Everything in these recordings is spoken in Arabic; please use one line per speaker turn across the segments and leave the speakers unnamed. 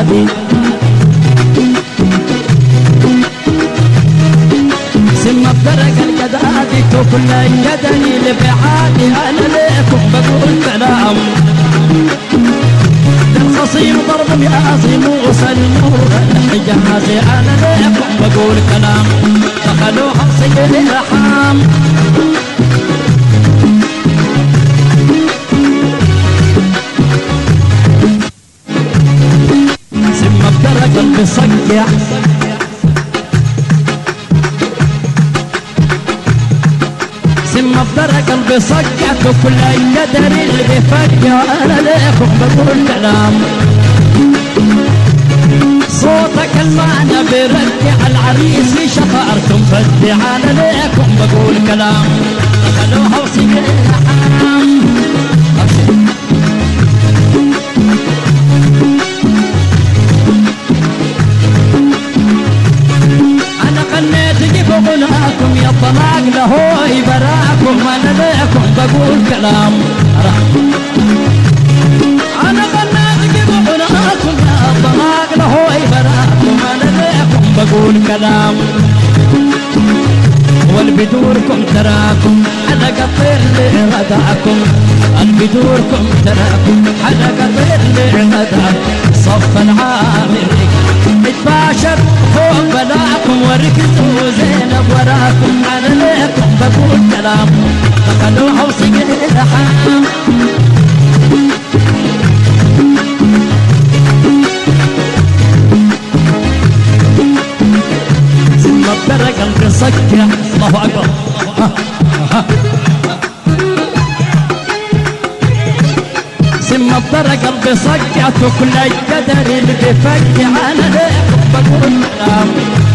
جدادي سم بدرك الجدادي كل يدني لبعادي انا ليكم بقول كلام للخصيم ضرب يعظم وسلموا الحجازي انا ليكم بقول كلام دخلوا حصي الرحام سم بدرك قلبي صقع سم بدرك قلبي صقعت وكل يدري اللي بيفجع انا ليكم بقول كلام صوتك المعنى بيرجع العريس في شطارتم فدي انا ليكم بقول كلام دخلوها وسجل الحام انا غنيت جيب غناكم يا طلاق لهوي براكم انا ليكم بقول كلام انا غنيت جيب غناكم يا طلاق لهوي براكم انا ليكم بقول كلام والبدوركم تراكم حلقة طير لغداكم البدوركم تراكم حلقة طير لغداكم صف العامر اتباشر فوق بلاكم وركزوا زينب وراكم انا ليكم بقول كلام دخلوها وسقي الحام سم بدرك قلبي صقع الله اكبر سم بدرك قلبي صقعت وكل القدر اللي بيفجع انا ليكم بقول كلام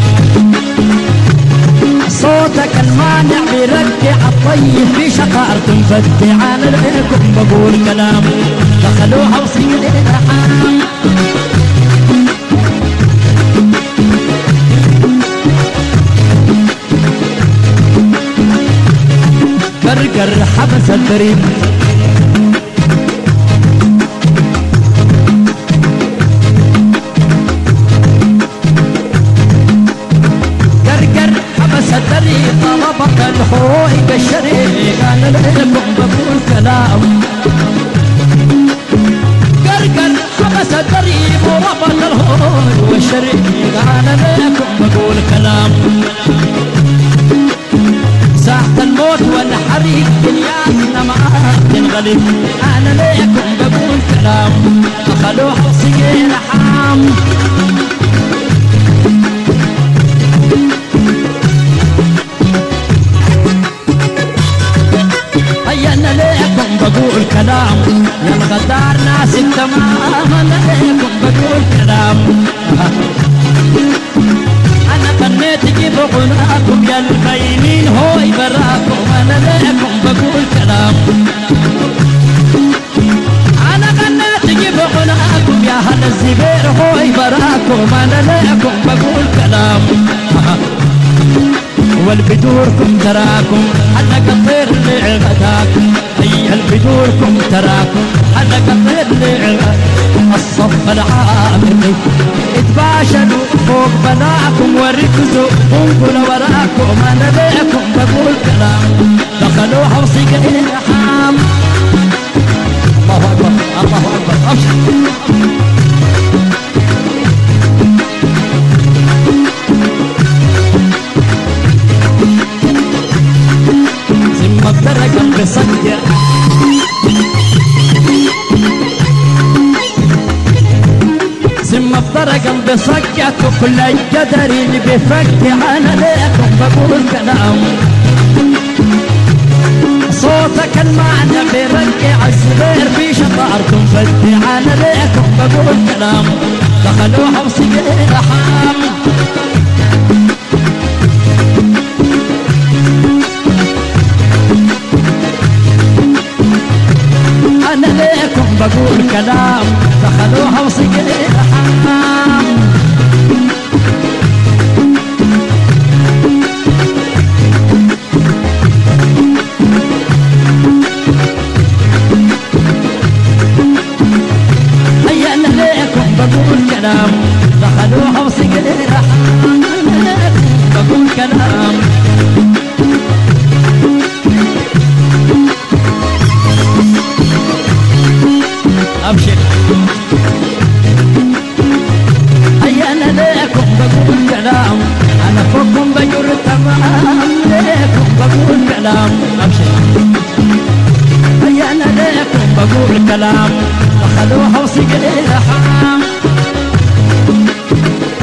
صوتك المانع بيرجع الطيب في شقارتم فدي انا ليكم بقول كلام دخلوها وسقي الحام قرقر حبس الدريب قرقر حبس الدريب طلبك الحوي بالشريك انا لكم بقول كلام قرقر حبس الدريب وربط الحوي والشريك انا لكم بقول كلام ساعة الموت والحريق دنياتنا معاك تنغلب انا ليكم بقول كلام دخلوها وسقي الحام هيا انا ليكم بقول كلام يا الغدار ناس التمام انا ليكم بقول كلام انا غنيت جيب غناكم يا الخاينين هوي براكم انا ليكم بقول كلام انا غنيت جيب غناكم يا هلا الزبير هوي براكم انا ليكم بقول كلام والبدوركم تراكم حلق الطير لغداكم هيا البدوركم تراكم حلق الطير لغداكم الصف العامري اتباشروا فوق بناكم وركزوا انقلوا وراكم انا ليكم بقول كلام دخلوها وسقي الحام الله اكبر الله اكبر ابشر سم بدرك قلبي صقع سم بدرك قلبي صقعت وكل القدر اللي بيفجع انا ليكم بقول كلام صوتك المعنى بيرجع الزبير في شطاركم فدي انا ليكم بقول كلام دخلوها وسقي الحام انا ليكم بقول كلام دخلوها وسقي الحام هيا انا ليكم بقول كلام كلام دخلوها وسقينا حام بقول كلام أبشر هيا أنا ليكم بقول كلام أنا فوقكم بجر تمام ليكم بقول كلام أبشر هيا أنا ليكم بقول كلام دخلوها وسقينا حام